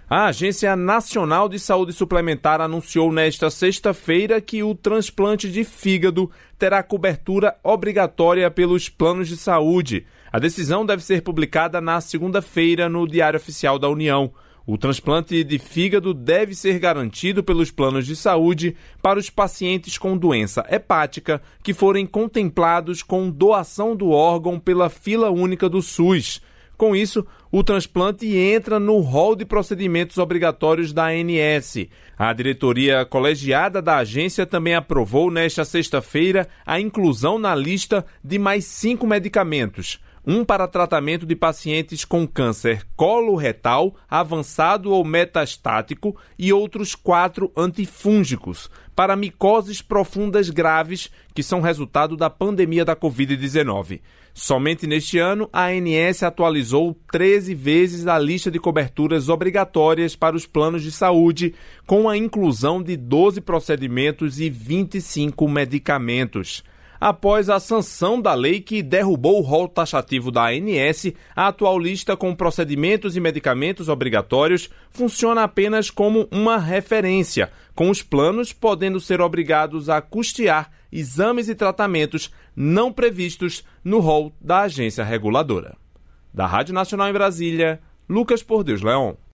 A Agência Nacional de Saúde Suplementar anunciou nesta sexta-feira que o transplante de fígado terá cobertura obrigatória pelos planos de saúde. A decisão deve ser publicada na segunda-feira no Diário Oficial da União. O transplante de fígado deve ser garantido pelos planos de saúde para os pacientes com doença hepática que forem contemplados com doação do órgão pela fila única do SUS. Com isso, o transplante entra no rol de procedimentos obrigatórios da ANS. A diretoria colegiada da agência também aprovou nesta sexta-feira a inclusão na lista de mais 5 medicamentos. Um para tratamento de pacientes com câncer coloretal, avançado ou metastático e outros 4 antifúngicos para micoses profundas graves que são resultado da pandemia da Covid-19. Somente neste ano, a ANS atualizou 13 vezes a lista de coberturas obrigatórias para os planos de saúde, com a inclusão de 12 procedimentos e 25 medicamentos. Após a sanção da lei que derrubou o rol taxativo da ANS, a atual lista com procedimentos e medicamentos obrigatórios funciona apenas como uma referência, com os planos podendo ser obrigados a custear exames e tratamentos não previstos no rol da agência reguladora. Da Rádio Nacional em Brasília, Lucas Por Deus Leão.